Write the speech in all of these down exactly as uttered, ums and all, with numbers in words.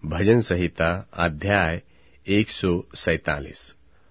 भजन संहिता अध्याय एक सौ सैतालीस।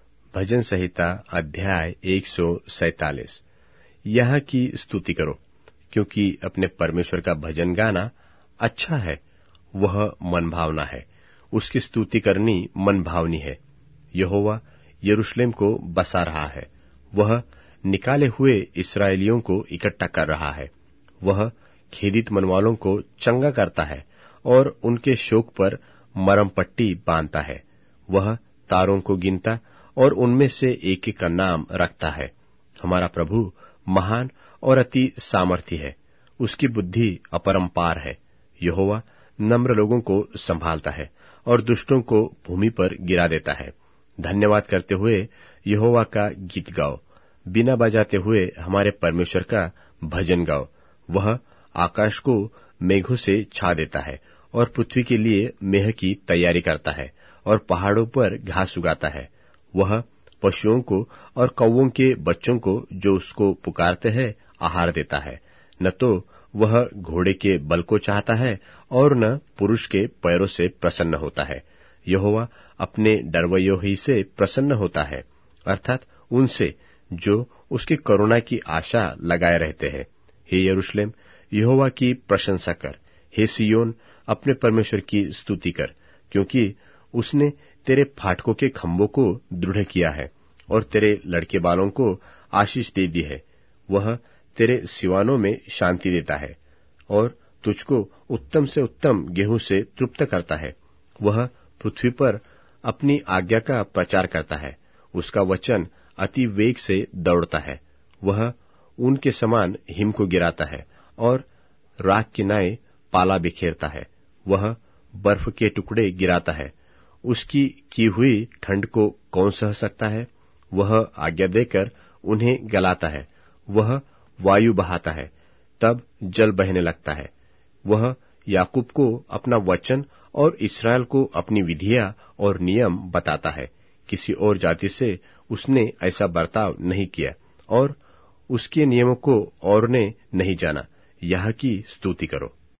भजन संहिता अध्याय एक सौ सैतालीस। यहाँ की स्तुति करो, क्योंकि अपने परमेश्वर का भजन गाना अच्छा है, वह मन भावना है। उसकी स्तुति करनी मन भावनी है। यहोवा यरूशलेम को बसा रहा है, वह निकाले हुए इस्राएलियों को इकट्ठा कर रहा है। वह खेदित मन वालों को चंगा करता है और उनके शोक पर मरम पट्टी बांधता है। वह तारों को गिनता और उनमें से एक एक का नाम रखता है। हमारा प्रभु महान और अति सामर्थी है, उसकी बुद्धि अपरंपार है। यहोवा नम्र लोगों को संभालता है और दुष्टों को भूमि पर गिरा देता है। धन्यवाद करते हुए यहोवा का गीत गाओ, बिना बजाते हुए हमारे परमेश्वर का भजन गाओ। वह आकाश को मेघों से छा देता है और पृथ्वी के लिए मेह की तैयारी करता है और पहाड़ों पर घास उगाता है। वह पशुओं को और कौवों के बच्चों को जो उसको पुकारते हैं आहार देता है। न तो वह घोड़े के बल को चाहता है और न पुरुष के पैरों से प्रसन्न होता है। यहोवा अपने डरवैयों ही से प्रसन्न होता है, अर्थात उनसे जो उसकी करुणा की आशा लगाए रहते हैं। हे यरूशलेम, यहोवा की प्रशंसा कर। हे सियोन, अपने परमेश्वर की स्तुति कर, क्योंकि उसने तेरे फाटकों के खंभों को दृढ़ किया है और तेरे लड़के बालों को आशीष दे दी है। वह तेरे सिवानों में शांति देता है और तुझको उत्तम से उत्तम गेहूं से तृप्त करता है। वह पृथ्वी पर अपनी आज्ञा का प्रचार करता है। उसका वचन अति वेग से दौड़ता है। वह उनके समान हिम को गिराता है और राख की नाई पाला बिखेरता है। वह बर्फ के टुकड़े गिराता है। उसकी की हुई ठंड को कौन सह सकता है? वह आज्ञा देकर उन्हें गलाता है। वह वायु बहाता है, तब जल बहने लगता है। वह याकूब को अपना वचन और इस्राएल को अपनी विधियां और नियम बताता है। किसी और जाति से उसने ऐसा बर्ताव नहीं किया और उसके नियमों को और ने नहीं जाना। यहाँ की स्तुति करो।